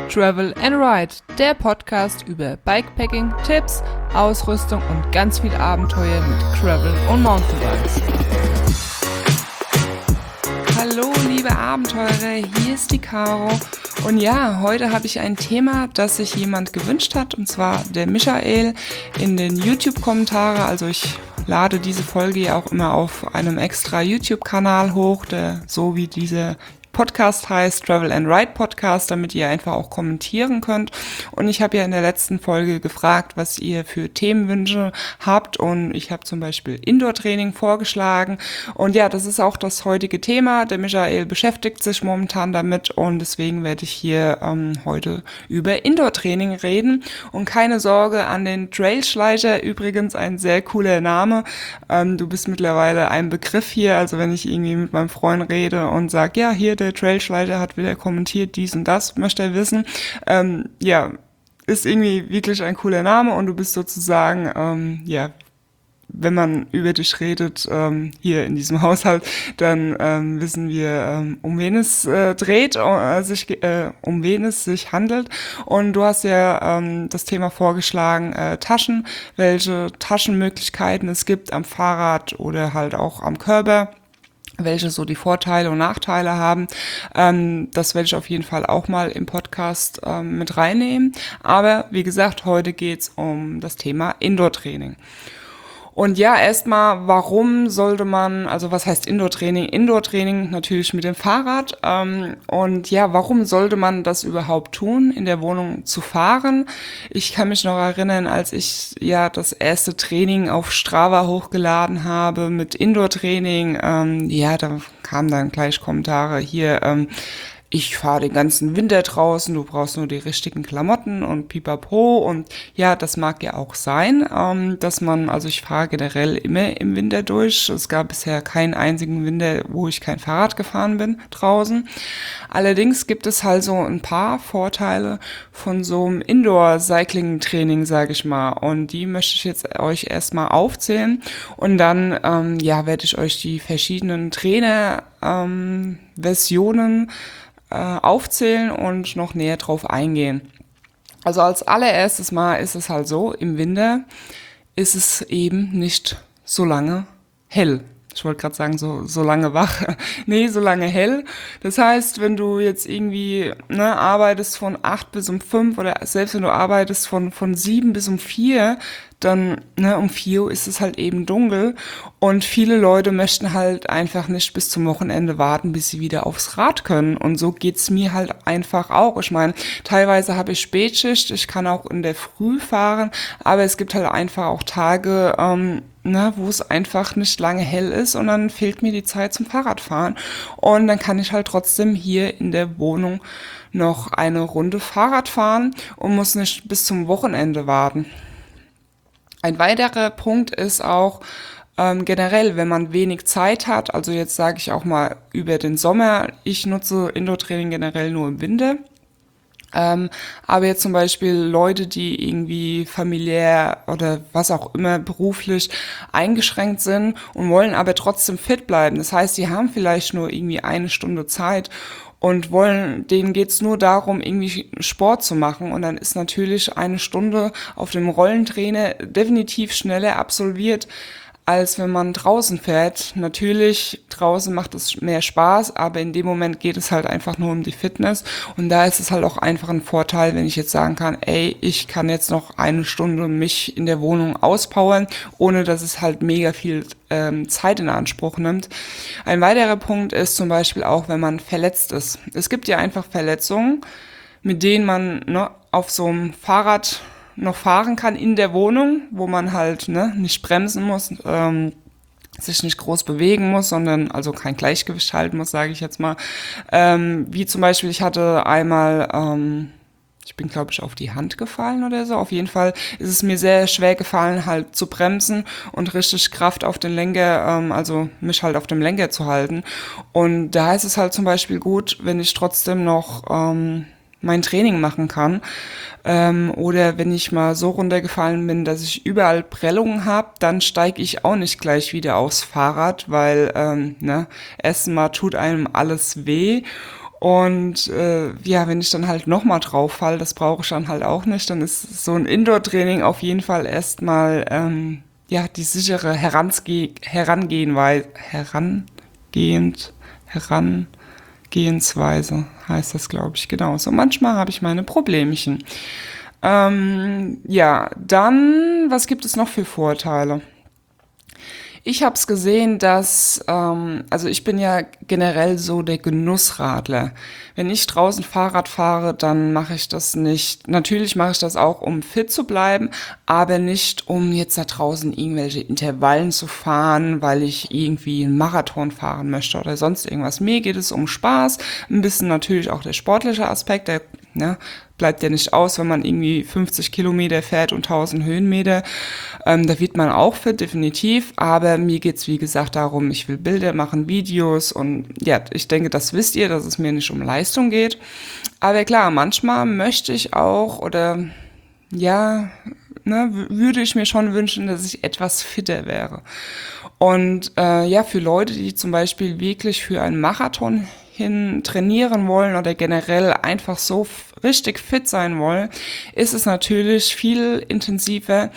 Travel and Ride, der Podcast über Bikepacking, Tipps, Ausrüstung und ganz viel Abenteuer mit Gravel und Mountainbikes. Hallo liebe Abenteurer, hier ist die Caro und ja, heute habe ich ein Thema, das sich jemand gewünscht hat, und zwar der Michael in den YouTube-Kommentare. Also ich lade diese Folge ja auch immer auf einem extra YouTube-Kanal hoch, der so wie diese Podcast heißt, Travel and Ride Podcast, damit ihr einfach auch kommentieren könnt. Und ich habe ja in der letzten Folge gefragt, was ihr für Themenwünsche habt, und ich habe zum Beispiel Indoor-Training vorgeschlagen. Und ja, das ist auch das heutige Thema. Der Michael beschäftigt sich momentan damit und deswegen werde ich hier heute über Indoor-Training reden. Und keine Sorge an den Trailschleicher, übrigens ein sehr cooler Name. Du bist mittlerweile ein Begriff hier, also wenn ich irgendwie mit meinem Freund rede und sage, ja, hier der Trailschleicher hat wieder kommentiert, dies und das, möchte er wissen. Ja, ist irgendwie wirklich ein cooler Name und du bist sozusagen, ja, wenn man über dich redet, hier in diesem Haushalt, dann wissen wir, um wen es dreht, um wen es sich handelt. Und du hast ja das Thema vorgeschlagen, Taschen, welche Taschenmöglichkeiten es gibt am Fahrrad oder halt auch am Körper, welche so die Vorteile und Nachteile haben. Das werde ich auf jeden Fall auch mal im Podcast mit reinnehmen. Aber wie gesagt, heute geht's um das Thema Indoor-Training. Und ja, erstmal, warum sollte man, also was heißt Indoor-Training? Indoor-Training natürlich mit dem Fahrrad. Und ja, warum sollte man das überhaupt tun, in der Wohnung zu fahren? Ich kann mich noch erinnern, als ich ja das erste Training auf Strava hochgeladen habe mit Indoor-Training. Ja, da kamen dann gleich Kommentare hier, ich fahre den ganzen Winter draußen, du brauchst nur die richtigen Klamotten und pipapo. Und ja, das mag ja auch sein, dass man, also ich fahre generell immer im Winter durch. Es gab bisher keinen einzigen Winter, wo ich kein Fahrrad gefahren bin draußen. Allerdings gibt es halt so ein paar Vorteile von so einem Indoor-Cycling-Training, sage ich mal. Und die möchte ich jetzt euch erstmal aufzählen. Und dann, ja, werde ich euch die verschiedenen Trainer-Versionen aufzählen und noch näher drauf eingehen. Also als allererstes Mal ist es halt so, im Winter ist es eben nicht so lange hell. Ich wollte gerade sagen, so lange wach. Nee, so lange hell. Das heißt, wenn du jetzt irgendwie arbeitest von 8 bis um 5 oder selbst wenn du arbeitest von 7 bis um 4, dann um 4 Uhr ist es halt eben dunkel und viele Leute möchten halt einfach nicht bis zum Wochenende warten, bis sie wieder aufs Rad können, und so geht's mir halt einfach auch. Ich meine, teilweise habe ich Spätschicht, ich kann auch in der Früh fahren, aber es gibt halt einfach auch Tage, wo es einfach nicht lange hell ist und dann fehlt mir die Zeit zum Fahrradfahren und dann kann ich halt trotzdem hier in der Wohnung noch eine Runde Fahrrad fahren und muss nicht bis zum Wochenende warten. Ein weiterer Punkt ist auch generell, wenn man wenig Zeit hat, also jetzt sage ich auch mal über den Sommer, ich nutze Indoor-Training generell nur im Winter. Aber jetzt zum Beispiel Leute, die irgendwie familiär oder was auch immer beruflich eingeschränkt sind und wollen aber trotzdem fit bleiben. Das heißt, die haben vielleicht nur irgendwie eine Stunde Zeit und denen geht's nur darum, irgendwie Sport zu machen. Und dann ist natürlich eine Stunde auf dem Rollentrainer definitiv schneller absolviert, als wenn man draußen fährt. Natürlich, draußen macht es mehr Spaß, aber in dem Moment geht es halt einfach nur um die Fitness. Und da ist es halt auch einfach ein Vorteil, wenn ich jetzt sagen kann, ey, ich kann jetzt noch eine Stunde mich in der Wohnung auspowern, ohne dass es halt mega viel Zeit in Anspruch nimmt. Ein weiterer Punkt ist zum Beispiel auch, wenn man verletzt ist. Es gibt ja einfach Verletzungen, mit denen man auf so einem Fahrrad noch fahren kann in der Wohnung, wo man halt nicht bremsen muss, sich nicht groß bewegen muss, sondern also kein Gleichgewicht halten muss, sage ich jetzt mal. Wie zum Beispiel, ich hatte einmal, ich bin glaube ich auf die Hand gefallen oder so. Auf jeden Fall ist es mir sehr schwer gefallen, halt zu bremsen und richtig Kraft auf den Lenker, also mich halt auf dem Lenker zu halten. Und da ist es halt zum Beispiel gut, wenn ich trotzdem noch mein Training machen kann. Oder wenn ich mal so runtergefallen bin, dass ich überall Prellungen habe, dann steige ich auch nicht gleich wieder aufs Fahrrad, weil erstens mal tut einem alles weh Und ja, wenn ich dann halt nochmal drauf fall, das brauche ich dann halt auch nicht, dann ist so ein Indoor-Training auf jeden Fall erstmal ja die sichere Herangehensweise heißt das, glaube ich, genau. So manchmal habe ich meine Problemchen. Ja, dann, was gibt es noch für Vorteile? Ich habe es gesehen, dass, also ich bin ja generell so der Genussradler. Wenn ich draußen Fahrrad fahre, dann mache ich das nicht. Natürlich mache ich das auch, um fit zu bleiben, aber nicht, um jetzt da draußen irgendwelche Intervallen zu fahren, weil ich irgendwie einen Marathon fahren möchte oder sonst irgendwas. Mir geht es um Spaß, ein bisschen natürlich auch der sportliche Aspekt, der ne, bleibt ja nicht aus, wenn man irgendwie 50 Kilometer fährt und 1000 Höhenmeter. Da wird man auch fit, definitiv. Aber mir geht's wie gesagt, darum, ich will Bilder machen, Videos. Und ja, ich denke, das wisst ihr, dass es mir nicht um Leistung geht. Aber klar, manchmal möchte ich auch oder ja, ne, würde ich mir schon wünschen, dass ich etwas fitter wäre. Und ja, für Leute, die zum Beispiel wirklich für einen Marathon hin trainieren wollen oder generell einfach so richtig fit sein wollen, ist es natürlich viel intensiver,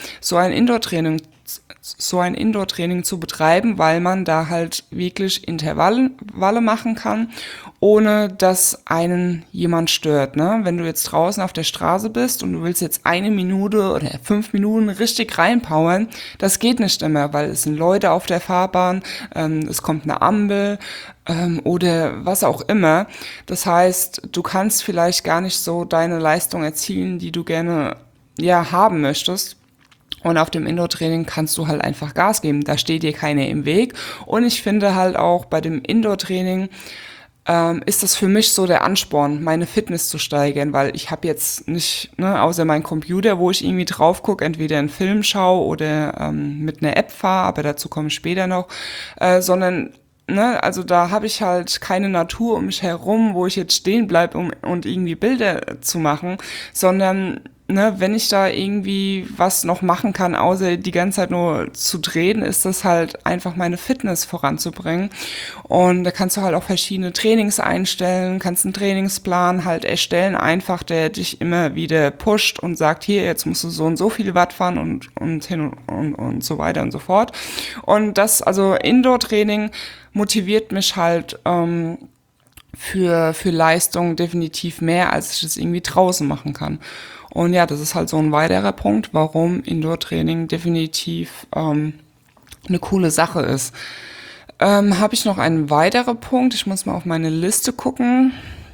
so ein Indoor-Training zu betreiben, weil man da halt wirklich Intervalle machen kann, ohne dass einen jemand stört. Ne? Wenn du jetzt draußen auf der Straße bist und du willst jetzt 1 Minute oder 5 Minuten richtig reinpowern, das geht nicht immer, weil es sind Leute auf der Fahrbahn, es kommt eine Ampel oder was auch immer. Das heißt, du kannst vielleicht gar nicht so deine Leistung erzielen, die du gerne ja haben möchtest. Und auf dem Indoor-Training kannst du halt einfach Gas geben. Da steht dir keiner im Weg. Und ich finde halt auch bei dem Indoor-Training ist das für mich so der Ansporn, meine Fitness zu steigern, weil ich habe jetzt nicht, ne, außer mein Computer, wo ich irgendwie drauf gucke, entweder einen Film schaue oder mit einer App fahre, aber dazu komme ich später noch, sondern ne, also da habe ich halt keine Natur um mich herum, wo ich jetzt stehen bleibe und irgendwie Bilder zu machen, sondern ne, wenn ich da irgendwie was noch machen kann, außer die ganze Zeit nur zu drehen, ist das halt einfach meine Fitness voranzubringen. Und da kannst du halt auch verschiedene Trainings einstellen, kannst einen Trainingsplan halt erstellen, einfach der dich immer wieder pusht und sagt, hier, jetzt musst du so und so viel Watt fahren und hin und so weiter und so fort. Und das, also Indoor-Training motiviert mich halt für Leistung definitiv mehr, als ich das irgendwie draußen machen kann. Und ja, das ist halt so ein weiterer Punkt, warum Indoor-Training definitiv eine coole Sache ist. Habe ich noch einen weiteren Punkt? Ich muss mal auf meine Liste gucken.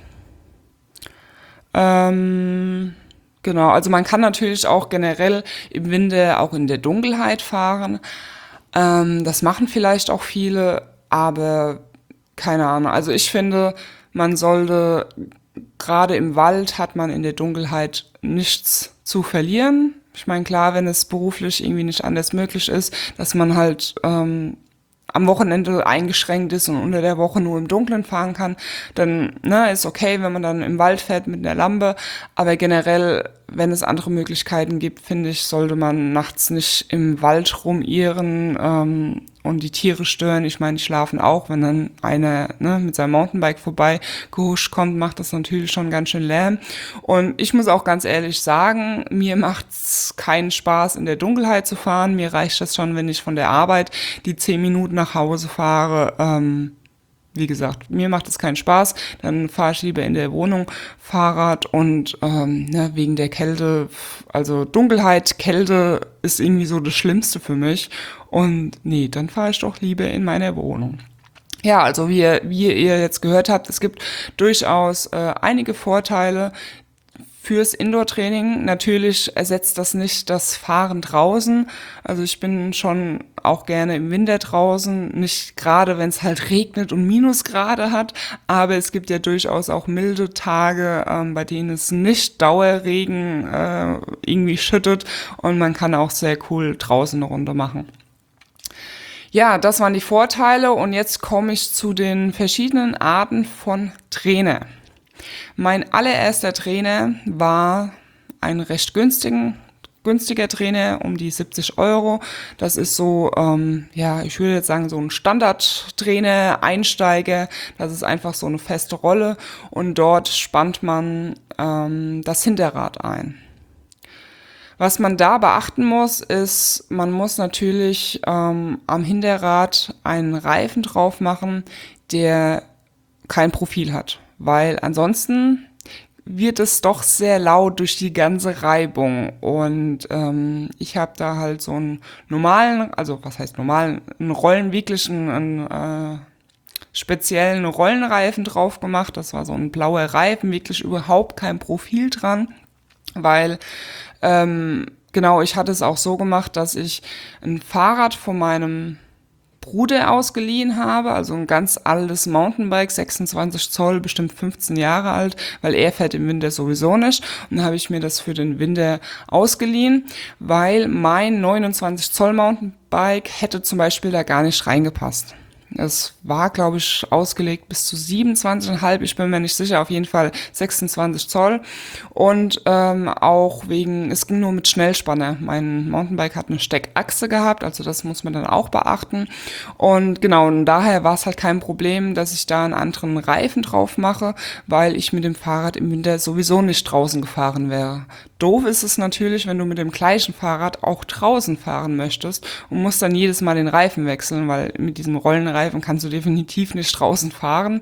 Genau, also man kann natürlich auch generell im Winter auch in der Dunkelheit fahren. Das machen vielleicht auch viele, aber keine Ahnung. Also ich finde, man sollte, gerade im Wald hat man in der Dunkelheit nichts zu verlieren. Ich meine, klar, wenn es beruflich irgendwie nicht anders möglich ist, dass man halt am Wochenende eingeschränkt ist und unter der Woche nur im Dunkeln fahren kann, dann ne, ist okay, wenn man dann im Wald fährt mit einer Lampe. Aber generell, wenn es andere Möglichkeiten gibt, finde ich, sollte man nachts nicht im Wald rumirren und die Tiere stören. Ich meine, die schlafen auch. Wenn dann einer ne, mit seinem Mountainbike vorbei gehuscht kommt, macht das natürlich schon ganz schön Lärm. Und ich muss auch ganz ehrlich sagen, mir macht's keinen Spaß, in der Dunkelheit zu fahren. Mir reicht das schon, wenn ich von der Arbeit die 10 Minuten nach Hause fahre. Wie gesagt, mir macht es keinen Spaß, dann fahre ich lieber in der Wohnung Fahrrad und ne, wegen der Kälte, also Dunkelheit, Kälte ist irgendwie so das Schlimmste für mich und nee, dann fahre ich doch lieber in meiner Wohnung. Ja, also wie ihr jetzt gehört habt, es gibt durchaus einige Vorteile fürs Indoor-Training. Natürlich ersetzt das nicht das Fahren draußen. Also ich bin schon auch gerne im Winter draußen, nicht gerade, wenn es halt regnet und Minusgrade hat, aber es gibt ja durchaus auch milde Tage, bei denen es nicht Dauerregen irgendwie schüttet und man kann auch sehr cool draußen eine Runde machen. Ja, das waren die Vorteile und jetzt komme ich zu den verschiedenen Arten von Trainer. Mein allererster Trainer war ein recht günstigen günstiger Trainer, um die 70 Euro. Das ist so, ich würde jetzt sagen, so ein Standardtrainer, Einsteiger. Das ist einfach so eine feste Rolle und dort spannt man das Hinterrad ein. Was man da beachten muss, ist, man muss natürlich am Hinterrad einen Reifen drauf machen, der kein Profil hat, weil ansonsten wird es doch sehr laut durch die ganze Reibung. Und ich habe da halt so einen normalen, also was heißt normalen, einen Rollen, wirklich einen speziellen Rollenreifen drauf gemacht. Das war so ein blauer Reifen, wirklich überhaupt kein Profil dran, weil genau, ich hatte es auch so gemacht, dass ich ein Fahrrad von meinem Bruder ausgeliehen habe, also ein ganz altes Mountainbike, 26 Zoll, bestimmt 15 Jahre alt, weil er fährt im Winter sowieso nicht. Und dann habe ich mir das für den Winter ausgeliehen, weil mein 29 Zoll Mountainbike hätte zum Beispiel da gar nicht reingepasst. Es war, glaube ich, ausgelegt bis zu 27,5, ich bin mir nicht sicher, auf jeden Fall 26 Zoll. Und auch wegen, es ging nur mit Schnellspanne. Mein Mountainbike hat eine Steckachse gehabt, also das muss man dann auch beachten. Und genau, und daher war es halt kein Problem, dass ich da einen anderen Reifen drauf mache, weil ich mit dem Fahrrad im Winter sowieso nicht draußen gefahren wäre. Doof ist es natürlich, wenn du mit dem gleichen Fahrrad auch draußen fahren möchtest und musst dann jedes Mal den Reifen wechseln, weil mit diesem Rollenreifen kannst du definitiv nicht draußen fahren.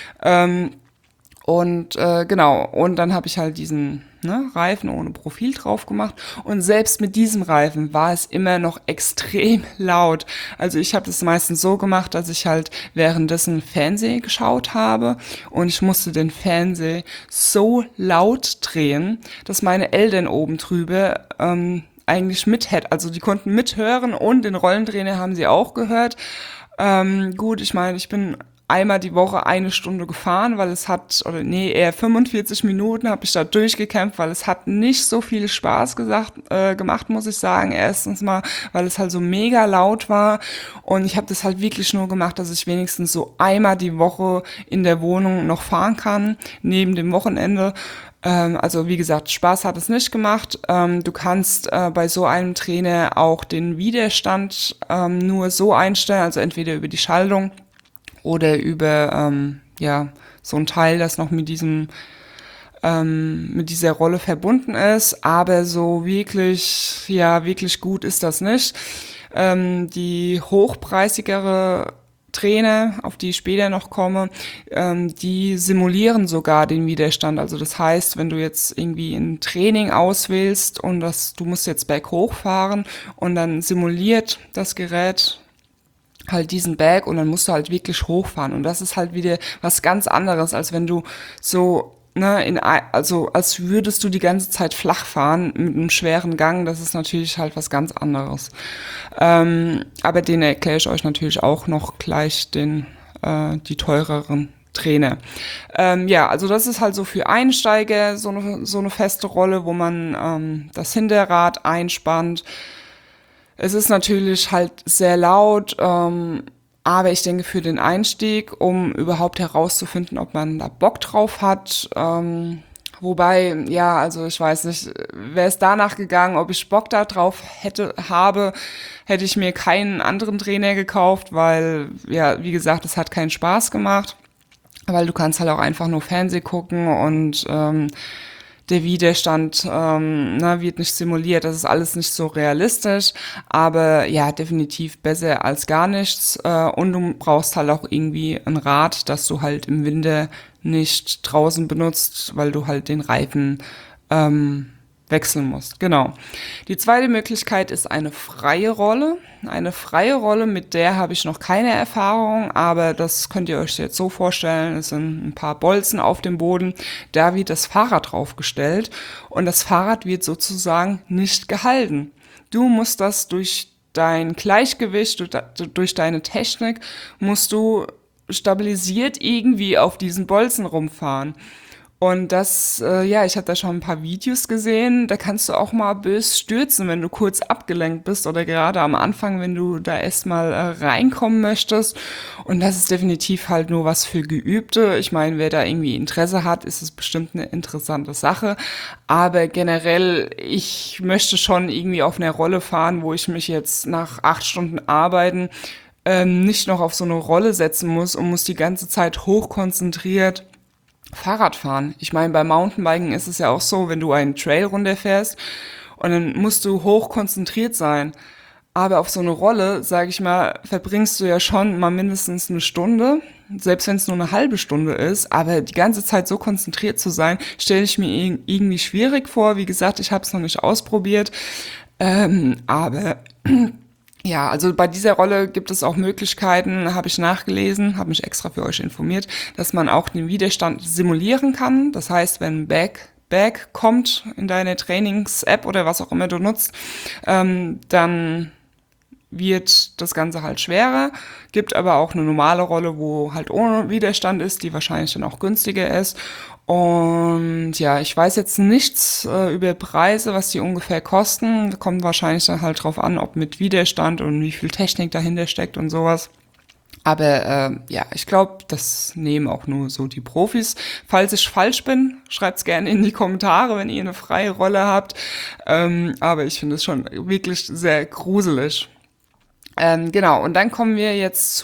Genau, und dann habe ich halt diesen Reifen ohne Profil drauf gemacht und selbst mit diesem Reifen war es immer noch extrem laut. Also ich habe das meistens so gemacht, dass ich halt währenddessen Fernsehen geschaut habe und ich musste den Fernseher so laut drehen, dass meine Eltern oben drüber eigentlich mithätten. Also die konnten mithören und den Rollentrainer haben sie auch gehört. Gut, ich meine, ich bin einmal die Woche 1 Stunde gefahren, weil es hat, oder nee, eher 45 Minuten habe ich da durchgekämpft, weil es hat nicht so viel Spaß gemacht, muss ich sagen. Erstens mal, weil es halt so mega laut war und ich habe das halt wirklich nur gemacht, dass ich wenigstens so einmal die Woche in der Wohnung noch fahren kann, neben dem Wochenende. Also wie gesagt, Spaß hat es nicht gemacht. Du kannst bei so einem Trainer auch den Widerstand nur so einstellen, also entweder über die Schaltung oder über so ein Teil, das noch mit dieser Rolle verbunden ist, aber so wirklich gut ist das nicht. Die hochpreisigere Trainer, auf die ich später noch komme, die simulieren sogar den Widerstand. Also das heißt, wenn du jetzt irgendwie ein Training auswählst und du musst jetzt berghoch fahren und dann simuliert das Gerät halt diesen Berg und dann musst du halt wirklich hochfahren. Und das ist halt wieder was ganz anderes, als wenn du so, also als würdest du die ganze Zeit flach fahren mit einem schweren Gang. Das ist natürlich halt was ganz anderes. Aber den erkläre ich euch natürlich auch noch gleich die teureren Trainer. Also das ist halt so für Einsteiger so eine feste Rolle, wo man das Hinterrad einspannt. Es ist natürlich halt sehr laut, aber ich denke für den Einstieg, um überhaupt herauszufinden, ob man da Bock drauf hat, wobei, also ich weiß nicht, wäre es danach gegangen, ob ich Bock da drauf hätte ich mir keinen anderen Trainer gekauft, weil, wie gesagt, es hat keinen Spaß gemacht, weil du kannst halt auch einfach nur Fernsehen gucken und der Widerstand wird nicht simuliert, das ist alles nicht so realistisch, aber ja, definitiv besser als gar nichts und du brauchst halt auch irgendwie ein Rad, das du halt im Winter nicht draußen benutzt, weil du halt den Reifen wechseln musst. Genau. Die zweite Möglichkeit ist eine freie Rolle. Eine freie Rolle, mit der habe ich noch keine Erfahrung, aber das könnt ihr euch jetzt so vorstellen, es sind ein paar Bolzen auf dem Boden, da wird das Fahrrad draufgestellt und das Fahrrad wird sozusagen nicht gehalten. Du musst das durch dein Gleichgewicht, durch deine Technik, musst du stabilisiert irgendwie auf diesen Bolzen rumfahren. Und das, ja, ich habe da schon ein paar Videos gesehen, da kannst du auch mal bös stürzen, wenn du kurz abgelenkt bist oder gerade am Anfang, wenn du da erstmal reinkommen möchtest. Und das ist definitiv halt nur was für Geübte. Ich meine, wer da irgendwie Interesse hat, ist es bestimmt eine interessante Sache. Aber generell, ich möchte schon irgendwie auf einer Rolle fahren, wo ich mich jetzt nach 8 Stunden Arbeiten nicht noch auf so eine Rolle setzen muss und muss die ganze Zeit hochkonzentriert Fahrrad fahren. Ich meine, beim Mountainbiken ist es ja auch so, wenn du einen Trail runterfährst und dann musst du hoch konzentriert sein. Aber auf so eine Rolle, sage ich mal, verbringst du ja schon mal mindestens eine Stunde, selbst wenn es nur eine halbe Stunde ist. Aber die ganze Zeit so konzentriert zu sein, stelle ich mir irgendwie schwierig vor. Wie gesagt, ich habe es noch nicht ausprobiert. Aber ja, also bei dieser Rolle gibt es auch Möglichkeiten, habe ich nachgelesen, habe mich extra für euch informiert, dass man auch den Widerstand simulieren kann. Das heißt, wenn ein Bag kommt in deine Trainings-App oder was auch immer du nutzt, dann wird das Ganze halt schwerer, gibt aber auch eine normale Rolle, wo halt ohne Widerstand ist, die wahrscheinlich dann auch günstiger ist. Und ja, ich weiß jetzt nichts über Preise, was die ungefähr kosten. Kommt wahrscheinlich dann halt drauf an, ob mit Widerstand und wie viel Technik dahinter steckt und sowas. Aber ja, ich glaube, das nehmen auch nur so die Profis. Falls ich falsch bin, schreibt's gerne in die Kommentare, wenn ihr eine freie Rolle habt. Aber ich finde es schon wirklich sehr gruselig. Genau, und dann kommen wir jetzt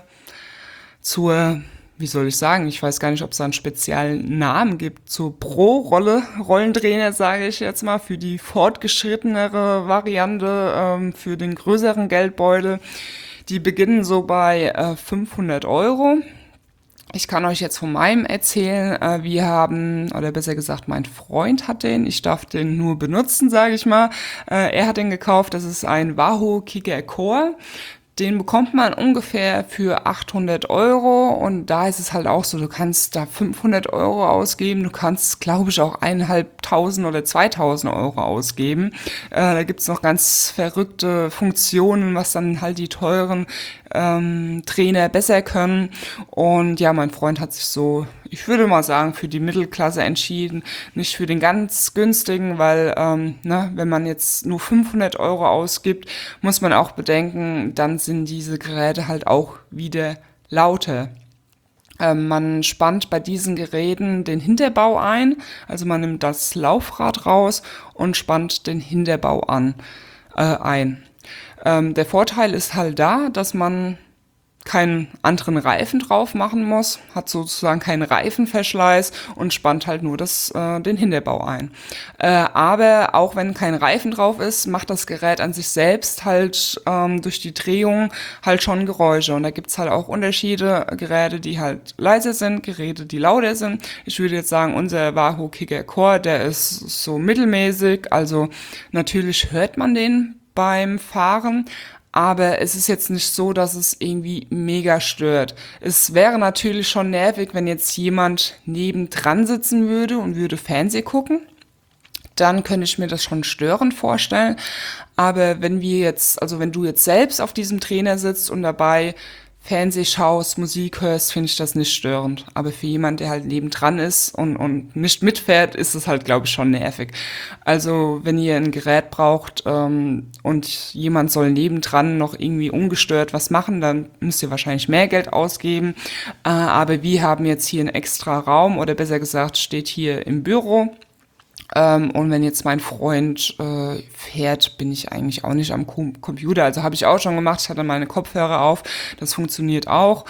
zur, wie soll ich sagen, ich weiß gar nicht, ob es da einen speziellen Namen gibt, zur Pro-Rolle, Rollentrainer, sage ich jetzt mal, für die fortgeschrittenere Variante, für den größeren Geldbeutel. Die beginnen so bei 500 €. Ich kann euch jetzt von meinem erzählen. Wir haben, oder besser gesagt, mein Freund hat den. Ich darf den nur benutzen, sage ich mal. Er hat den gekauft. Das ist ein Wahoo Kickr Core. Den bekommt man ungefähr für 800 € und da ist es halt auch so, du kannst da 500 € ausgeben, du kannst, glaube ich, auch 1.500 oder 2.000 € ausgeben. Da gibt's noch ganz verrückte Funktionen, was dann halt die teuren Trainer besser können. Und ja, mein Freund hat sich so, ich würde mal sagen, für die Mittelklasse entschieden, nicht für den ganz günstigen, weil wenn man jetzt nur 500 € ausgibt, muss man auch bedenken, dann sind diese Geräte halt auch wieder lauter. Man spannt bei diesen Geräten den Hinterbau ein, also man nimmt das Laufrad raus und spannt den Hinterbau ein. Der Vorteil ist halt da, dass man keinen anderen Reifen drauf machen muss, hat sozusagen keinen Reifenverschleiß und spannt halt nur den Hinterbau ein. Aber auch wenn kein Reifen drauf ist, macht das Gerät an sich selbst halt durch die Drehung halt schon Geräusche. Und da gibt's halt auch Unterschiede, Geräte, die halt leiser sind, Geräte, die lauter sind. Ich würde jetzt sagen, unser Wahoo Kickr Core, der ist so mittelmäßig, also natürlich hört man den beim Fahren, aber es ist jetzt nicht so, dass es irgendwie mega stört. Es wäre natürlich schon nervig, wenn jetzt jemand nebendran sitzen würde und würde Fernsehen gucken. Dann könnte ich mir das schon störend vorstellen. Aber wenn wenn du jetzt selbst auf diesem Trainer sitzt und dabei Fernseh schaust, Musik hörst, finde ich das nicht störend. Aber für jemanden, der halt nebendran ist und nicht mitfährt, ist es halt, glaube ich, schon nervig. Also wenn ihr ein Gerät braucht und jemand soll nebendran noch irgendwie ungestört was machen, dann müsst ihr wahrscheinlich mehr Geld ausgeben. Aber wir haben jetzt hier einen extra Raum oder besser gesagt steht hier im Büro. Und wenn jetzt mein Freund fährt, bin ich eigentlich auch nicht am Computer. Also habe ich auch schon gemacht. Ich hatte meine Kopfhörer auf. Das funktioniert auch.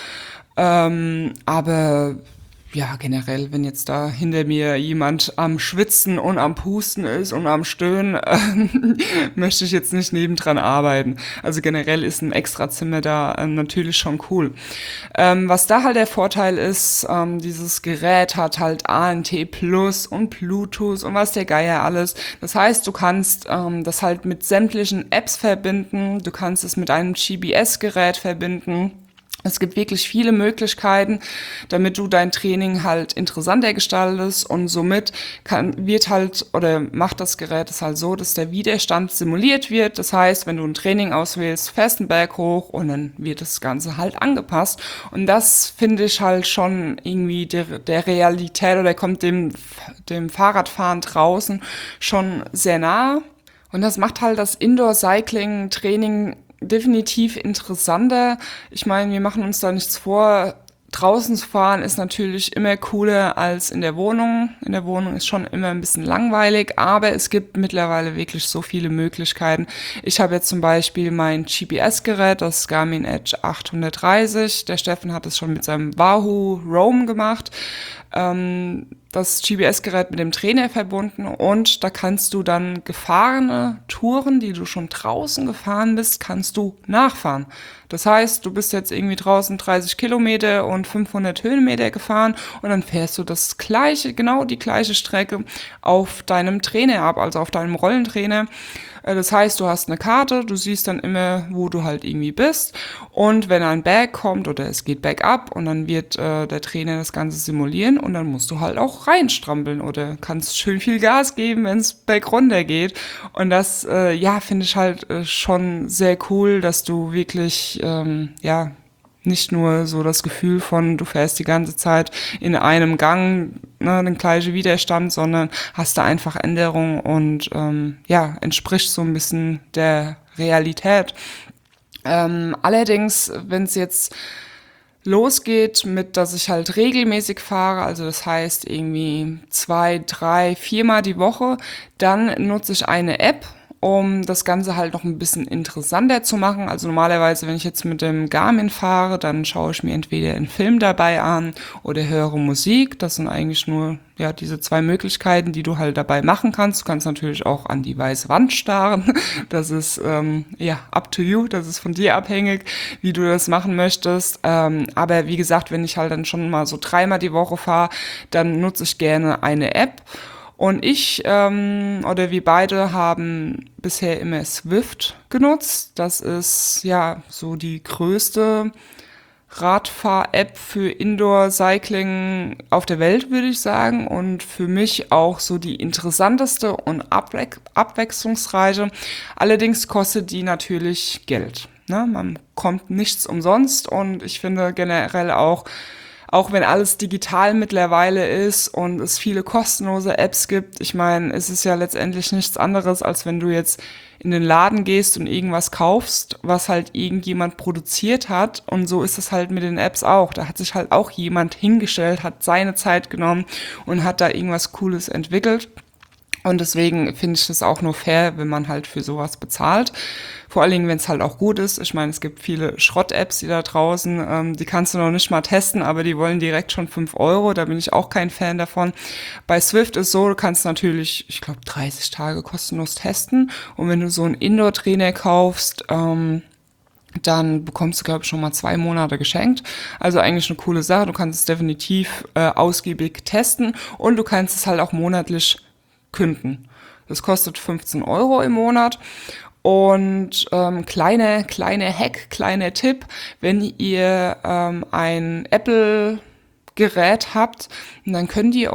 Aber ja, generell, wenn jetzt da hinter mir jemand am Schwitzen und am Pusten ist und am Stöhnen, möchte ich jetzt nicht nebendran arbeiten. Also generell ist ein Extrazimmer da natürlich schon cool. Was da halt der Vorteil ist, dieses Gerät hat halt ANT Plus und Bluetooth und was der Geier alles. Das heißt, du kannst das halt mit sämtlichen Apps verbinden, du kannst es mit einem GPS-Gerät verbinden. Es gibt wirklich viele Möglichkeiten, damit du dein Training halt interessanter gestaltest und somit macht das Gerät es halt so, dass der Widerstand simuliert wird. Das heißt, wenn du ein Training auswählst, fährst einen Berg hoch und dann wird das Ganze halt angepasst. Und das finde ich halt schon irgendwie der Realität oder kommt dem Fahrradfahren draußen schon sehr nahe. Und das macht halt das Indoor-Cycling-Training definitiv interessanter. Ich meine, wir machen uns da nichts vor. Draußen zu fahren ist natürlich immer cooler als in der Wohnung. In der Wohnung ist schon immer ein bisschen langweilig, aber es gibt mittlerweile wirklich so viele Möglichkeiten. Ich habe jetzt zum Beispiel mein GPS-Gerät, das Garmin Edge 830. Der Steffen hat es schon mit seinem Wahoo Roam gemacht. Das GPS-Gerät mit dem Trainer verbunden und da kannst du dann gefahrene Touren, die du schon draußen gefahren bist, kannst du nachfahren. Das heißt, du bist jetzt irgendwie draußen 30 Kilometer und 500 Höhenmeter gefahren und dann fährst du genau die gleiche Strecke auf deinem Trainer ab, also auf deinem Rollentrainer. Das heißt, du hast eine Karte, du siehst dann immer, wo du halt irgendwie bist und wenn ein Berg kommt oder es geht bergab und dann wird der Trainer das Ganze simulieren und dann musst du halt auch reinstrampeln oder kannst schön viel Gas geben, wenn es bergunter geht und das, finde ich halt schon sehr cool, dass du wirklich, nicht nur so das Gefühl von, du fährst die ganze Zeit in einem Gang, ne, den gleichen Widerstand, sondern hast da einfach Änderungen und entspricht so ein bisschen der Realität. Allerdings, wenn es jetzt losgeht mit, dass ich halt regelmäßig fahre, also das heißt irgendwie 2, 3, 4 Mal die Woche, dann nutze ich eine App, um das Ganze halt noch ein bisschen interessanter zu machen. Also normalerweise, wenn ich jetzt mit dem Garmin fahre, dann schaue ich mir entweder einen Film dabei an oder höre Musik. Das sind eigentlich nur diese 2 Möglichkeiten, die du halt dabei machen kannst. Du kannst natürlich auch an die weiße Wand starren. Das ist up to you. Das ist von dir abhängig, wie du das machen möchtest. Aber wie gesagt, wenn ich halt dann schon mal so 3-mal die Woche fahre, dann nutze ich gerne eine App. Und wir beide haben bisher immer Zwift genutzt. Das ist so die größte Radfahr-App für Indoor-Cycling auf der Welt, würde ich sagen. Und für mich auch so die interessanteste und abwechslungsreiche. Allerdings kostet die natürlich Geld. Ne? Man kommt nichts umsonst und ich finde generell auch wenn alles digital mittlerweile ist und es viele kostenlose Apps gibt, ich meine, es ist ja letztendlich nichts anderes, als wenn du jetzt in den Laden gehst und irgendwas kaufst, was halt irgendjemand produziert hat. Und so ist es halt mit den Apps auch. Da hat sich halt auch jemand hingestellt, hat seine Zeit genommen und hat da irgendwas Cooles entwickelt. Und deswegen finde ich das auch nur fair, wenn man halt für sowas bezahlt. Vor allen Dingen, wenn es halt auch gut ist. Ich meine, es gibt viele Schrott-Apps, die da draußen, die kannst du noch nicht mal testen, aber die wollen direkt schon 5 Euro. Da bin ich auch kein Fan davon. Bei Zwift ist so, du kannst natürlich, ich glaube, 30 Tage kostenlos testen. Und wenn du so einen Indoor-Trainer kaufst, dann bekommst du, glaube ich, schon mal 2 Monate geschenkt. Also eigentlich eine coole Sache. Du kannst es definitiv ausgiebig testen und du kannst es halt auch monatlich künden. Das kostet 15 Euro im Monat. Und kleiner Hack, kleiner Tipp, wenn ihr ein Apple-Gerät habt, dann könnt ihr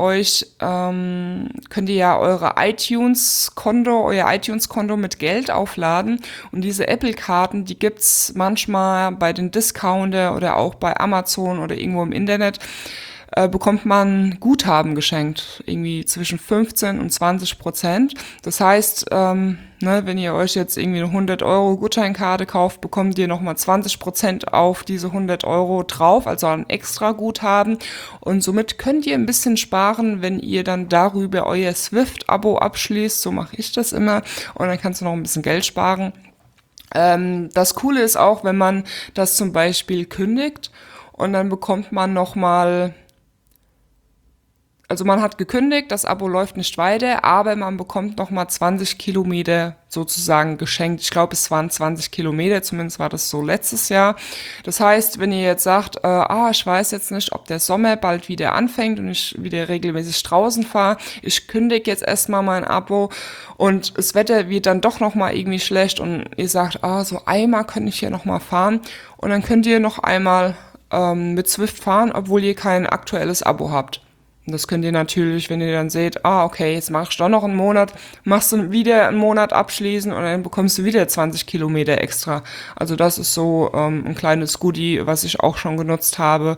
ja euer iTunes-Konto mit Geld aufladen. Und diese Apple-Karten, die gibt's manchmal bei den Discounter oder auch bei Amazon oder irgendwo im Internet, bekommt man Guthaben geschenkt, irgendwie zwischen 15 und 20%. Das heißt, wenn ihr euch jetzt irgendwie eine 100 Euro Gutscheinkarte kauft, bekommt ihr nochmal 20% auf diese 100 Euro drauf, also ein extra Guthaben. Und somit könnt ihr ein bisschen sparen, wenn ihr dann darüber euer Zwift-Abo abschließt. So mache ich das immer. Und dann kannst du noch ein bisschen Geld sparen. Das Coole ist auch, wenn man das zum Beispiel kündigt und dann bekommt man nochmal also man hat gekündigt, das Abo läuft nicht weiter, aber man bekommt nochmal 20 Kilometer sozusagen geschenkt. Ich glaube, es waren 20 Kilometer, zumindest war das so letztes Jahr. Das heißt, wenn ihr jetzt sagt, ich weiß jetzt nicht, ob der Sommer bald wieder anfängt und ich wieder regelmäßig draußen fahre, ich kündige jetzt erstmal mein Abo und das Wetter wird dann doch nochmal irgendwie schlecht und ihr sagt, so einmal könnte ich hier nochmal fahren und dann könnt ihr noch einmal mit Zwift fahren, obwohl ihr kein aktuelles Abo habt. Und das könnt ihr natürlich, wenn ihr dann seht, okay, jetzt machst du doch noch einen Monat, machst du wieder einen Monat abschließen und dann bekommst du wieder 20 Kilometer extra. Also das ist so ein kleines Goodie, was ich auch schon genutzt habe.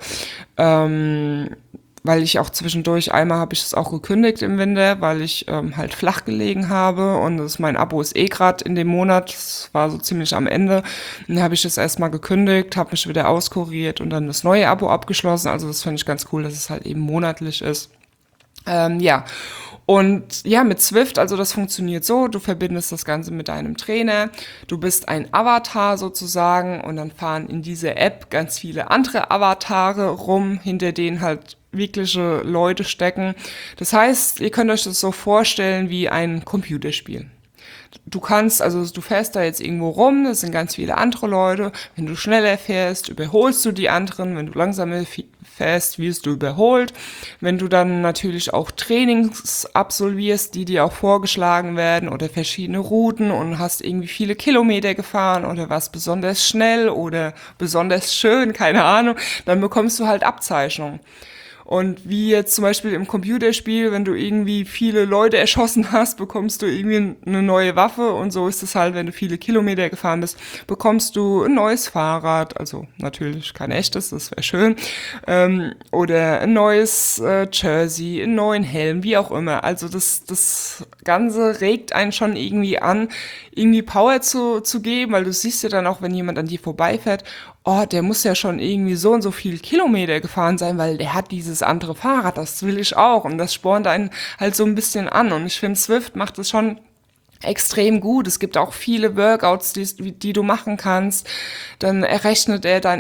Weil ich auch zwischendurch, einmal habe ich es auch gekündigt im Winter, weil ich halt flach gelegen habe und mein Abo ist gerade in dem Monat, das war so ziemlich am Ende, dann habe ich es erstmal gekündigt, habe mich wieder auskuriert und dann das neue Abo abgeschlossen, also das finde ich ganz cool, dass es halt eben monatlich ist. Ja, und ja, mit Zwift, also das funktioniert so, du verbindest das Ganze mit deinem Trainer, du bist ein Avatar sozusagen und dann fahren in dieser App ganz viele andere Avatare rum, hinter denen halt wirkliche Leute stecken. Das heißt, ihr könnt euch das so vorstellen wie ein Computerspiel. Du kannst, also du fährst da jetzt irgendwo rum, das sind ganz viele andere Leute. Wenn du schneller fährst, überholst du die anderen. Wenn du langsamer fährst, wirst du überholt. Wenn du dann natürlich auch Trainings absolvierst, die dir auch vorgeschlagen werden oder verschiedene Routen und hast irgendwie viele Kilometer gefahren oder was besonders schnell oder besonders schön, keine Ahnung, dann bekommst du halt Abzeichnungen. Und wie jetzt zum Beispiel im Computerspiel, wenn du irgendwie viele Leute erschossen hast, bekommst du irgendwie eine neue Waffe und so ist es halt, wenn du viele Kilometer gefahren bist, bekommst du ein neues Fahrrad, also natürlich kein echtes, das wäre schön, oder ein neues Jersey, einen neuen Helm, wie auch immer. Also das Ganze regt einen schon irgendwie an, irgendwie Power zu geben, weil du siehst ja dann auch, wenn jemand an dir vorbeifährt, der muss ja schon irgendwie so und so viel Kilometer gefahren sein, weil der hat dieses andere Fahrrad, das will ich auch. Und das spornt einen halt so ein bisschen an. Und ich finde, Zwift macht es schon extrem gut. Es gibt auch viele Workouts, die du machen kannst. Dann errechnet er dein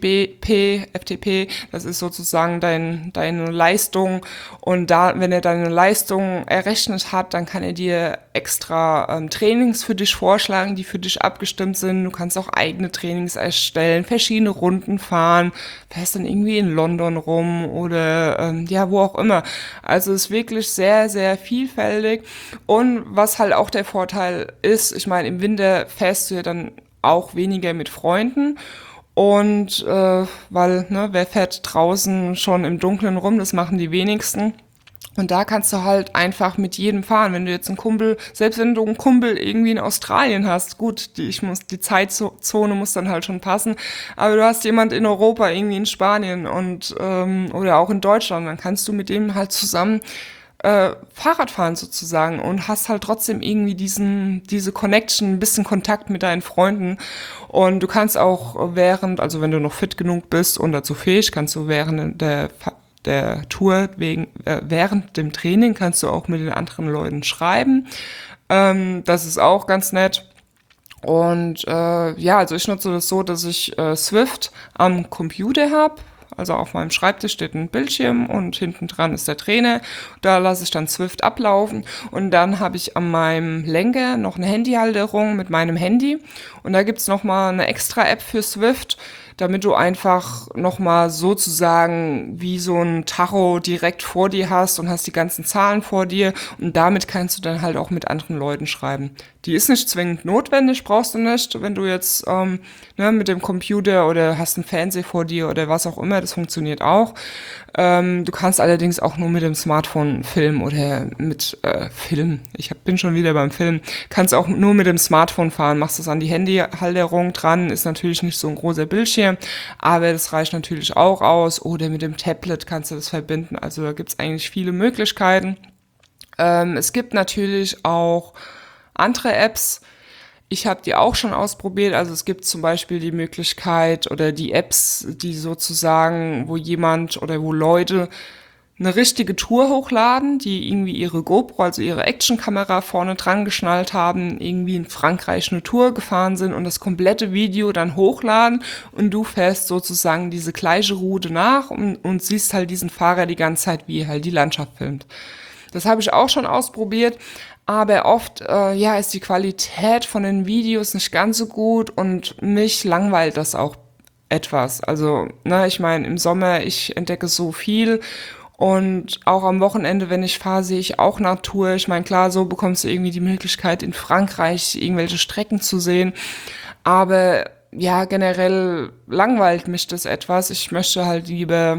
FTP, das ist sozusagen deine Leistung. Und da, wenn er deine Leistung errechnet hat, dann kann er dir extra Trainings für dich vorschlagen, die für dich abgestimmt sind. Du kannst auch eigene Trainings erstellen, verschiedene Runden fahren, fährst dann irgendwie in London rum oder wo auch immer. Also es ist wirklich sehr, sehr vielfältig. Und was halt auch der Vorteil ist, ich meine, im Winter fährst du ja dann auch weniger mit Freunden und weil, wer fährt draußen schon im Dunkeln rum, das machen die wenigsten. Und da kannst du halt einfach mit jedem fahren. Wenn du jetzt einen Kumpel, selbst wenn du einen Kumpel irgendwie in Australien hast, gut, die Zeitzone muss dann halt schon passen, aber du hast jemand in Europa, irgendwie in Spanien und oder auch in Deutschland, dann kannst du mit dem halt zusammen Fahrrad fahren sozusagen und hast halt trotzdem irgendwie diese Connection, ein bisschen Kontakt mit deinen Freunden und du kannst auch also wenn du noch fit genug bist und dazu fähig, kannst du während der Tour während dem Training kannst du auch mit den anderen Leuten schreiben. Das ist auch ganz nett. Und also ich nutze das so, dass ich Zwift am Computer habe. Also auf meinem Schreibtisch steht ein Bildschirm und hinten dran ist der Trainer. Da lasse ich dann Zwift ablaufen und dann habe ich an meinem Lenker noch eine Handyhalterung mit meinem Handy und da gibt's nochmal eine extra App für Zwift, damit du einfach nochmal sozusagen wie so ein Tacho direkt vor dir hast und hast die ganzen Zahlen vor dir und damit kannst du dann halt auch mit anderen Leuten schreiben. Die ist nicht zwingend notwendig, brauchst du nicht, wenn du jetzt mit dem Computer oder hast einen Fernseher vor dir oder was auch immer, das funktioniert auch. Du kannst allerdings auch nur mit dem Smartphone filmen oder mit Film. Bin schon wieder beim Film. Kannst auch nur mit dem Smartphone fahren, machst das an die Handyhalterung dran, ist natürlich nicht so ein großer Bildschirm, aber das reicht natürlich auch aus. Oder mit dem Tablet kannst du das verbinden. Also da gibt's eigentlich viele Möglichkeiten. Es gibt natürlich auch andere Apps. Ich habe die auch schon ausprobiert. Also es gibt zum Beispiel die Möglichkeit oder die Apps, die sozusagen, wo jemand oder wo Leute eine richtige Tour hochladen, die irgendwie ihre GoPro, also ihre Actionkamera vorne dran geschnallt haben, irgendwie in Frankreich eine Tour gefahren sind und das komplette Video dann hochladen und du fährst sozusagen diese gleiche Route nach und siehst halt diesen Fahrer die ganze Zeit, wie er halt die Landschaft filmt. Das habe ich auch schon ausprobiert, aber oft ist die Qualität von den Videos nicht ganz so gut und mich langweilt das auch etwas. Also, ich meine, im Sommer, ich entdecke so viel und auch am Wochenende, wenn ich fahre, sehe ich auch Natur. Ich meine, klar, so bekommst du irgendwie die Möglichkeit, in Frankreich irgendwelche Strecken zu sehen. Aber ja, generell langweilt mich das etwas. Ich möchte halt lieber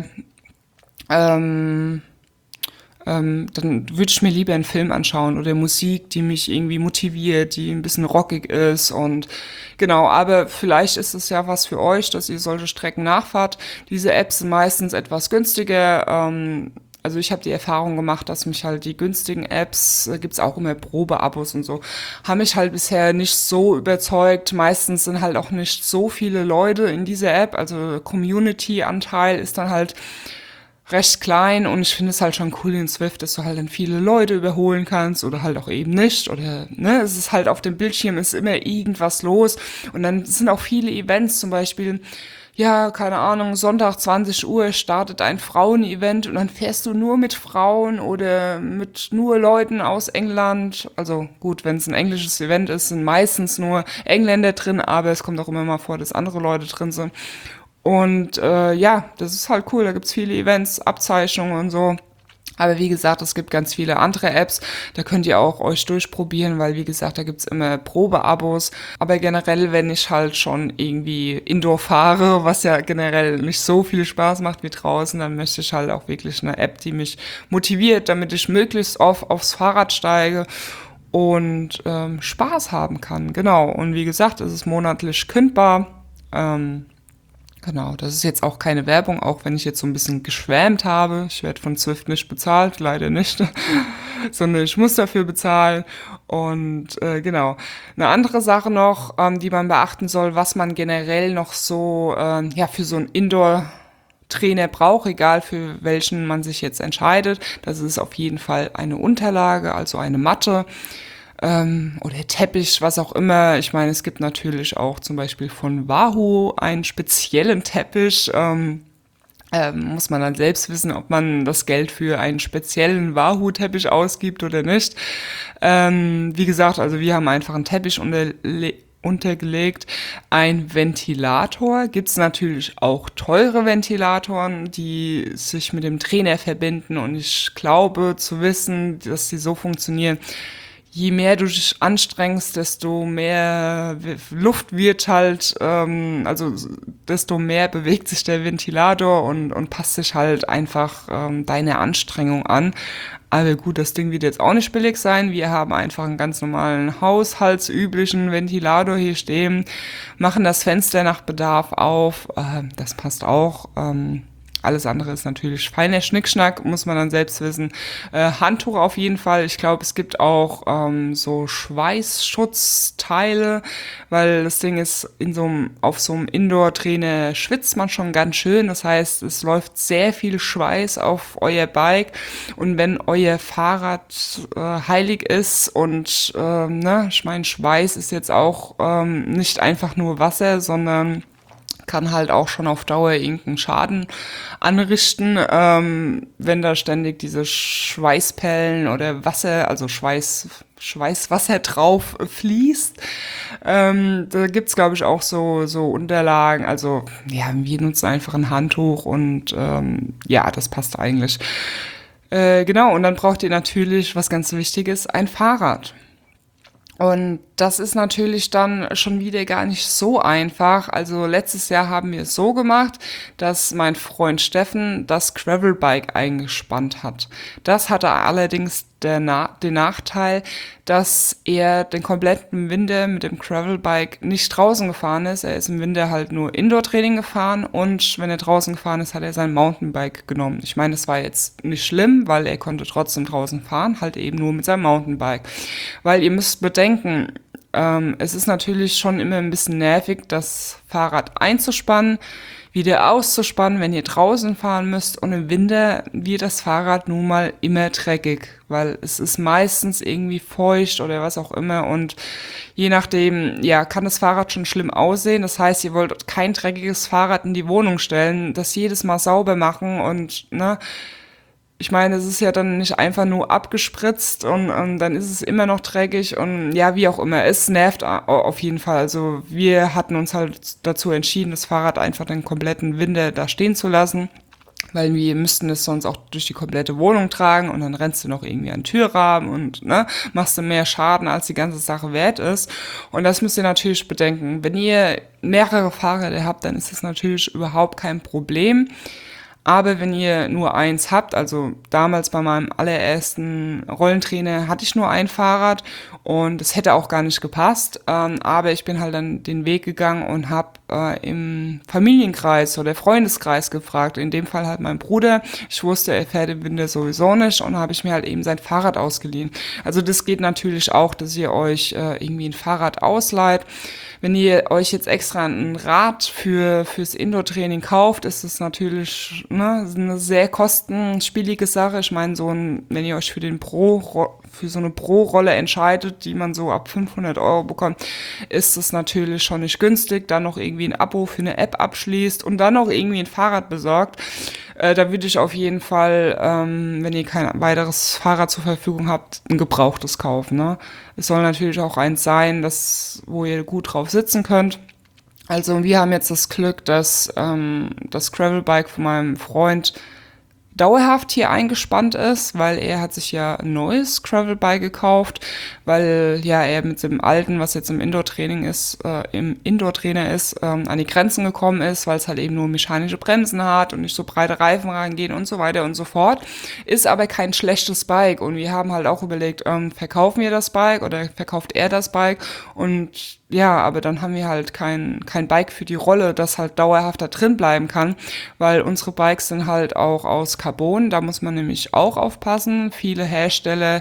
dann würde ich mir lieber einen Film anschauen oder Musik, die mich irgendwie motiviert, die ein bisschen rockig ist und genau, aber vielleicht ist es ja was für euch, dass ihr solche Strecken nachfahrt. Diese Apps sind meistens etwas günstiger, also ich habe die Erfahrung gemacht, dass mich halt die günstigen Apps, gibt's auch immer Probeabos und so, haben mich halt bisher nicht so überzeugt. Meistens sind halt auch nicht so viele Leute in dieser App, also Community-Anteil ist dann halt recht klein und ich finde es halt schon cool in Swift, dass du halt dann viele Leute überholen kannst oder halt auch eben nicht oder es ist halt auf dem Bildschirm ist immer irgendwas los und dann sind auch viele Events, zum Beispiel ja, keine Ahnung, Sonntag 20 Uhr startet ein Frauen-Event und dann fährst du nur mit Frauen oder mit nur Leuten aus England. Also gut, wenn es ein englisches Event ist, sind meistens nur Engländer drin, aber es kommt auch immer mal vor, dass andere Leute drin sind. Und das ist halt cool, da gibt's viele Events, Abzeichnungen und so. Aber wie gesagt, es gibt ganz viele andere Apps, da könnt ihr auch euch durchprobieren, weil wie gesagt, da gibt's immer Probeabos. Aber generell, wenn ich halt schon irgendwie Indoor fahre, was ja generell nicht so viel Spaß macht wie draußen, dann möchte ich halt auch wirklich eine App, die mich motiviert, damit ich möglichst oft aufs Fahrrad steige und Spaß haben kann. Genau, und wie gesagt, es ist monatlich kündbar. Genau, das ist jetzt auch keine Werbung, auch wenn ich jetzt so ein bisschen geschwärmt habe. Ich werde von Zwift nicht bezahlt, leider nicht, sondern ich muss dafür bezahlen. Und genau. Eine andere Sache noch, die man beachten soll, was man generell noch so für so ein Indoor-Trainer braucht, egal für welchen man sich jetzt entscheidet. Das ist auf jeden Fall eine Unterlage, also eine Matte oder Teppich, was auch immer. Ich meine, es gibt natürlich auch zum Beispiel von Wahoo einen speziellen Teppich. Muss man dann selbst wissen, ob man das Geld für einen speziellen Wahoo-Teppich ausgibt oder nicht. Wie gesagt, also wir haben einfach einen Teppich untergelegt. Ein Ventilator. Gibt's natürlich auch teure Ventilatoren, die sich mit dem Trainer verbinden und ich glaube zu wissen, dass die so funktionieren. Je mehr du dich anstrengst, desto mehr Luft wird halt, also desto mehr bewegt sich der Ventilator und passt sich halt einfach deine Anstrengung an. Aber gut, das Ding wird jetzt auch nicht billig sein. Wir haben einfach einen ganz normalen haushaltsüblichen Ventilator hier stehen, machen das Fenster nach Bedarf auf. Das passt auch. Alles andere ist natürlich feiner Schnickschnack, muss man dann selbst wissen. Handtuch auf jeden Fall. Ich glaube, es gibt auch so Schweißschutzteile, weil das Ding ist, auf so einem Indoor-Trainer schwitzt man schon ganz schön. Das heißt, es läuft sehr viel Schweiß auf euer Bike. Und wenn euer Fahrrad heilig ist und ich meine, Schweiß ist jetzt auch nicht einfach nur Wasser, sondern kann halt auch schon auf Dauer irgendeinen Schaden anrichten, wenn da ständig diese Schweißperlen oder Wasser, also Schweißwasser drauf fließt. Da gibt's glaube ich, auch so Unterlagen. Also, ja, wir nutzen einfach ein Handtuch und das passt eigentlich. Genau, und dann braucht ihr natürlich, was ganz wichtig ist, ein Fahrrad. Und das ist natürlich dann schon wieder gar nicht so einfach. Also letztes Jahr haben wir es so gemacht, dass mein Freund Steffen das Gravelbike eingespannt hat. Das hatte allerdings den Nachteil, dass er den kompletten Winter mit dem Gravelbike nicht draußen gefahren ist. Er ist im Winter halt nur Indoor-Training gefahren und wenn er draußen gefahren ist, hat er sein Mountainbike genommen. Ich meine, das war jetzt nicht schlimm, weil er konnte trotzdem draußen fahren, halt eben nur mit seinem Mountainbike. Weil ihr müsst bedenken, es ist natürlich schon immer ein bisschen nervig, das Fahrrad einzuspannen. wieder auszuspannen, wenn ihr draußen fahren müsst. Und im Winter wird das Fahrrad nun mal immer dreckig, weil es ist meistens irgendwie feucht oder was auch immer. Und je nachdem, ja, kann das Fahrrad schon schlimm aussehen. Das heißt, ihr wollt kein dreckiges Fahrrad in die Wohnung stellen, das jedes Mal sauber machen und, ne, ich meine, es ist ja dann nicht einfach nur abgespritzt und dann ist es immer noch dreckig und ja, wie auch immer. Es nervt auf jeden Fall. Also wir hatten uns halt dazu entschieden, das Fahrrad einfach den kompletten Winter da stehen zu lassen, weil wir müssten es sonst auch durch die komplette Wohnung tragen und dann rennst du noch irgendwie an den Türrahmen und ne, machst du mehr Schaden, als die ganze Sache wert ist. Und das müsst ihr natürlich bedenken. Wenn ihr mehrere Fahrräder habt, dann ist das natürlich überhaupt kein Problem. Aber wenn ihr nur eins habt, also damals bei meinem allerersten Rollentrainer hatte ich nur ein Fahrrad und es hätte auch gar nicht gepasst. Aber ich bin halt dann den Weg gegangen und habe im Familienkreis oder Freundeskreis gefragt. In dem Fall halt mein Bruder. Ich wusste, er fährt im Winter sowieso nicht und habe ich mir halt eben sein Fahrrad ausgeliehen. Also das geht natürlich auch, dass ihr euch irgendwie ein Fahrrad ausleiht. Wenn ihr euch jetzt extra ein Rad fürs Indoor-Training kauft, ist es natürlich eine sehr kostenspielige Sache. Ich meine, wenn ihr euch für so eine Pro-Rolle entscheidet, die man so ab 500 € bekommt, ist es natürlich schon nicht günstig. Dann noch irgendwie ein Abo für eine App abschließt und dann noch irgendwie ein Fahrrad besorgt. Da würde ich auf jeden Fall, wenn ihr kein weiteres Fahrrad zur Verfügung habt, ein gebrauchtes kaufen. Ne? Es soll natürlich auch eins sein, wo ihr gut drauf sitzen könnt. Also wir haben jetzt das Glück, dass das Gravelbike von meinem Freund dauerhaft hier eingespannt ist, weil er hat sich ja ein neues Gravelbike gekauft, weil ja er mit dem alten, was jetzt im Indoor-Trainer ist, an die Grenzen gekommen ist, weil es halt eben nur mechanische Bremsen hat und nicht so breite Reifen reingehen und so weiter und so fort. Ist aber kein schlechtes Bike und wir haben halt auch überlegt, verkaufen wir das Bike oder verkauft er das Bike und ja, aber dann haben wir halt kein Bike für die Rolle, das halt dauerhaft da drin bleiben kann, weil unsere Bikes sind halt auch aus Carbon, da muss man nämlich auch aufpassen. Viele Hersteller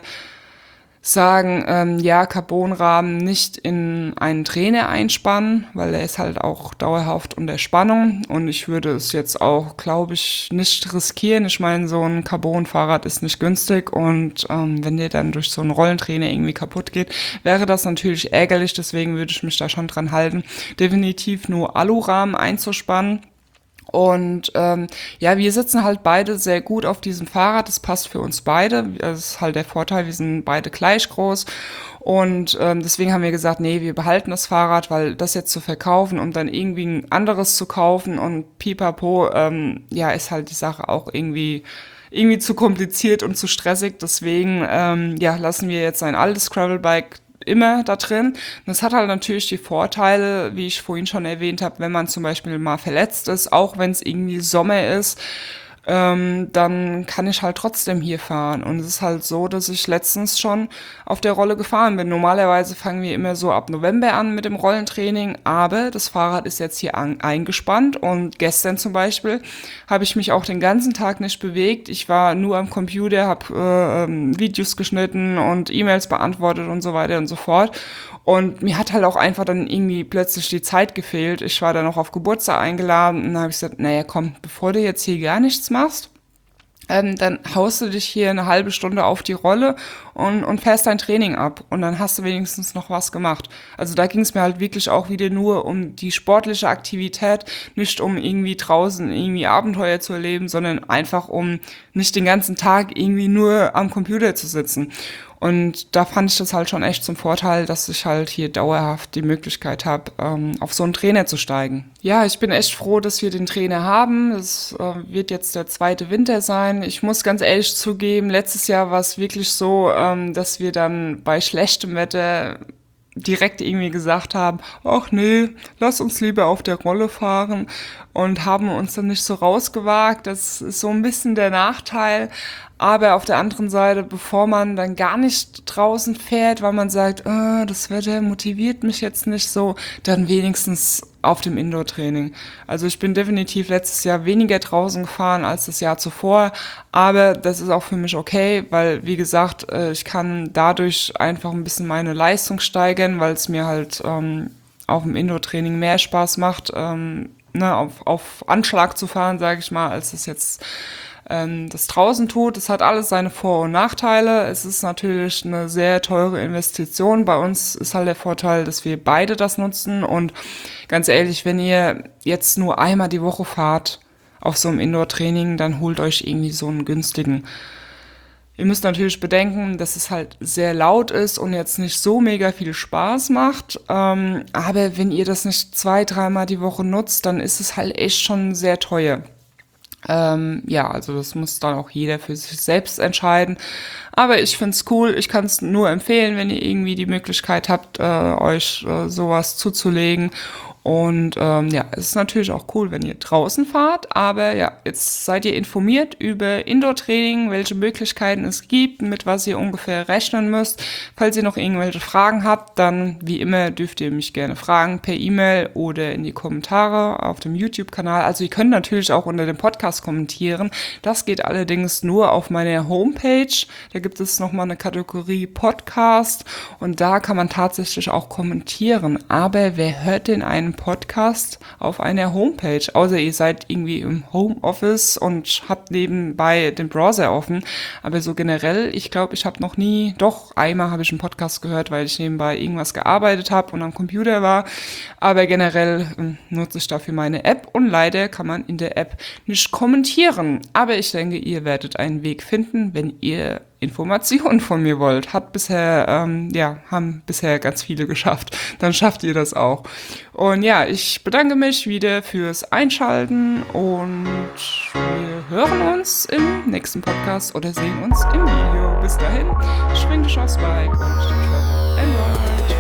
sagen, ja, Carbonrahmen nicht in einen Trainer einspannen, weil er ist halt auch dauerhaft unter Spannung und ich würde es jetzt auch, glaube ich, nicht riskieren. Ich meine, so ein Carbon-Fahrrad ist nicht günstig und wenn der dann durch so einen Rollentrainer irgendwie kaputt geht, wäre das natürlich ärgerlich, deswegen würde ich mich da schon dran halten, definitiv nur Alurahmen einzuspannen. Und ja, wir sitzen halt beide sehr gut auf diesem Fahrrad. Das passt für uns beide. Das ist halt der Vorteil, wir sind beide gleich groß. Und deswegen haben wir gesagt, nee, wir behalten das Fahrrad, weil das jetzt zu verkaufen und dann irgendwie ein anderes zu kaufen und pipapo, ja, ist halt die Sache auch irgendwie zu kompliziert und zu stressig. Deswegen ja, lassen wir jetzt ein altes Gravelbike immer da drin. Das hat halt natürlich die Vorteile, wie ich vorhin schon erwähnt habe, wenn man zum Beispiel mal verletzt ist, auch wenn es irgendwie Sommer ist, dann kann ich halt trotzdem hier fahren. Und es ist halt so, dass ich letztens schon auf der Rolle gefahren bin. Normalerweise fangen wir immer so ab November an mit dem Rollentraining, aber das Fahrrad ist jetzt hier eingespannt und gestern zum Beispiel habe ich mich auch den ganzen Tag nicht bewegt. Ich war nur am Computer, habe Videos geschnitten und E-Mails beantwortet und so weiter und so fort. Und mir hat halt auch einfach dann irgendwie plötzlich die Zeit gefehlt. Ich war dann noch auf Geburtstag eingeladen und dann habe ich gesagt, naja komm, bevor du jetzt hier gar nichts machst, dann haust du dich hier eine halbe Stunde auf die Rolle und fährst dein Training ab. Und dann hast du wenigstens noch was gemacht. Also da ging es mir halt wirklich auch wieder nur um die sportliche Aktivität, nicht um irgendwie draußen irgendwie Abenteuer zu erleben, sondern einfach um nicht den ganzen Tag irgendwie nur am Computer zu sitzen. Und da fand ich das halt schon echt zum Vorteil, dass ich halt hier dauerhaft die Möglichkeit habe, auf so einen Trainer zu steigen. Ja, ich bin echt froh, dass wir den Trainer haben. Es wird jetzt der zweite Winter sein. Ich muss ganz ehrlich zugeben, letztes Jahr war es wirklich so, dass wir dann bei schlechtem Wetter direkt irgendwie gesagt haben, ach nee, lass uns lieber auf der Rolle fahren und haben uns dann nicht so rausgewagt. Das ist so ein bisschen der Nachteil. Aber auf der anderen Seite, bevor man dann gar nicht draußen fährt, weil man sagt, das Wetter motiviert mich jetzt nicht so, dann wenigstens auf dem Indoor-Training. Also ich bin definitiv letztes Jahr weniger draußen gefahren als das Jahr zuvor, aber das ist auch für mich okay, weil wie gesagt, ich kann dadurch einfach ein bisschen meine Leistung steigern, weil es mir halt auf dem Indoor-Training mehr Spaß macht, auf Anschlag zu fahren, sage ich mal, als es jetzt das draußen tut. Es hat alles seine Vor- und Nachteile. Es ist natürlich eine sehr teure Investition. Bei uns ist halt der Vorteil, dass wir beide das nutzen. Und ganz ehrlich, wenn ihr jetzt nur einmal die Woche fahrt auf so einem Indoor-Training, dann holt euch irgendwie so einen günstigen. Ihr müsst natürlich bedenken, dass es halt sehr laut ist und jetzt nicht so mega viel Spaß macht. Aber wenn ihr das nicht 2-3 Mal die Woche nutzt, dann ist es halt echt schon sehr teuer. Ja, also das muss dann auch jeder für sich selbst entscheiden. Aber ich find's cool. Ich kann es nur empfehlen, wenn ihr irgendwie die Möglichkeit habt, euch sowas zuzulegen. Und ja, es ist natürlich auch cool, wenn ihr draußen fahrt. Aber ja, jetzt seid ihr informiert über Indoor-Training, welche Möglichkeiten es gibt, mit was ihr ungefähr rechnen müsst. Falls ihr noch irgendwelche Fragen habt, dann wie immer dürft ihr mich gerne fragen per E-Mail oder in die Kommentare auf dem YouTube-Kanal. Also ihr könnt natürlich auch unter dem Podcast kommentieren. Das geht allerdings nur auf meiner Homepage. Da gibt es nochmal eine Kategorie Podcast und da kann man tatsächlich auch kommentieren. Aber wer hört denn einen Podcast auf einer Homepage? Außer ihr seid irgendwie im Homeoffice und habt nebenbei den Browser offen. Aber so generell, ich glaube, ich habe noch nie, doch einmal habe ich einen Podcast gehört, weil ich nebenbei irgendwas gearbeitet habe und am Computer war. Aber generell nutze ich dafür meine App und leider kann man in der App nicht kommentieren. Aber ich denke, ihr werdet einen Weg finden, wenn ihr Informationen von mir wollt. Haben bisher ganz viele geschafft. Dann schafft ihr das auch. Und ja, ich bedanke mich wieder fürs Einschalten und wir hören uns im nächsten Podcast oder sehen uns im Video. Bis dahin, schwing dich aufs Bike und enjoy.